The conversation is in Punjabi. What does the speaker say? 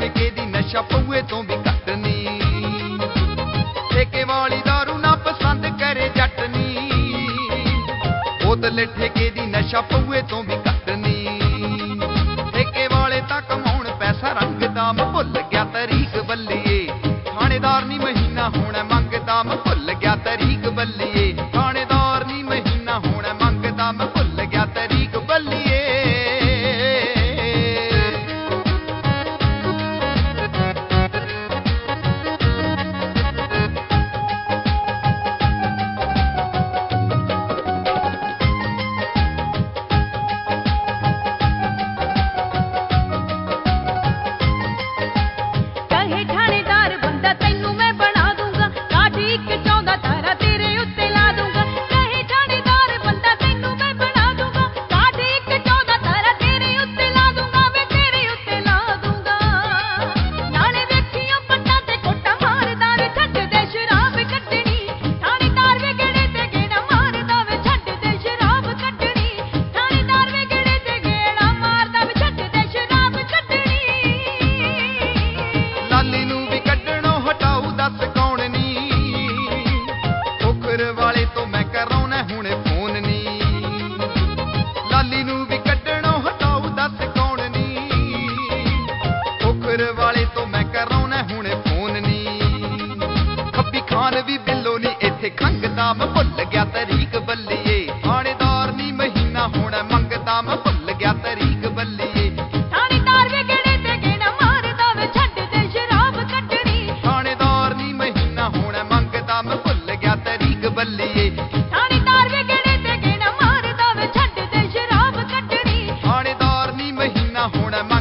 ਠੇਕੇ ਦੀ ਨਸ਼ਾ ਪਊਏ ਤੋਂ ਵੀ ਘੱਟ ਨੀ। ਠੇਕੇ ਵਾਲੀ ਦਾਰੂ ਨਾ ਪਸੰਦ ਕਰੇ ਜੱਟ ਨੀ। ਬੋਤਲ ਠੇਕੇ ਦੀ ਨਸ਼ਾ ਪਊਏ ਤੋਂ ਵੀ ਘੱਟ ਨੀ। ਠੇਕੇ ਵਾਲੇ ਤਾਂ ਕਮਾਉਣ ਪੈਸਾ ਰੰਗ ਦਾ ਮੈਂ ਭੁੱਲ ਗਿਆ ਤਰੀਕ ਬੱਲੀਏ। ਥਾਣੇਦਾਰ ਨੀ ਮਹੀਨਾ ਹੋਣਾ ਮੰਗਦਾ ਮੈਂ ਭੁੱਲ ਗਿਆ ਤਰੀਕ ਬੱਲੀਏ। ਥਾਣੇਦਾਰ ਨੀ ਮਹੀਨਾ ਹੋਣਾ ਮੰਗਦਾ ਮੈਂ ਭੁੱਲ ਗਿਆ ਤਰੀਕ ਬੱਲੀਏ। ਵਾਲੇ ਤੋਂ ਮੈਂ ਕਰਾਉਣਾ ਹੁਣੇ ਫੋਨ ਨੀ। ਲਾਲੀ ਨੂੰ ਵੀ ਕੱਢਣੋਂ ਹਟਾਊ ਦੱਸ ਕੌਣ ਨੀ। ਠੋਕਰ ਵਾਲੇ ਤੋਂ ਮੈਂ ਕਰਾਉਣਾ ਹੁਣੇ ਫੋਨ ਨੀ। ਖੱਬੀ ਖਾਨ ਵੀ ਬਿੱਲੋ ਨੀ ਇੱਥੇ ਖੰਗਦਾ ਮੈਂ ਭੁੱਲ ਗਿਆ ਤਰੀਕ ਬੱਲੀਏ। ਥਾਣੇਦਾਰ ਨੀ ਮਹੀਨਾ ਹੋਣਾ ਮੰਗਦਾ ਮੈਂ ਭੁੱਲ ਗਿਆ ਤਰੀਕ ਬੱਲੀਏ। ਥਾਣੇਦਾਰ ਵੇ ਗੇੜੇ ਤੇ ਗੇੜਾ ਮਾਰਦਾ ਵੇ ਛੱਡ ਦੇ ਸ਼ਰਾਬ ਕੱਢਣੀ। ਥਾਣੇਦਾਰ ਨੀ ਮਹੀਨਾ ਹੋਣਾ ਮੰਗਦਾ ਮੈਂ ਭੁੱਲ ਗਿਆ ਤਰੀਕ ਬੱਲੀਏ। ਥਾਣੇਦਾਰ ਵੇ ਗੇੜੇ ਤੇ ਗੇੜਾ ਮਾਰਦਾ ਵੇ ਛੱਡ ਦੇ ਸ਼ਰਾਬ ਕੱਢਣੀ। ਥਾਣੇਦਾਰ ਨੀ ਮਹੀਨਾ ਹੋਣਾ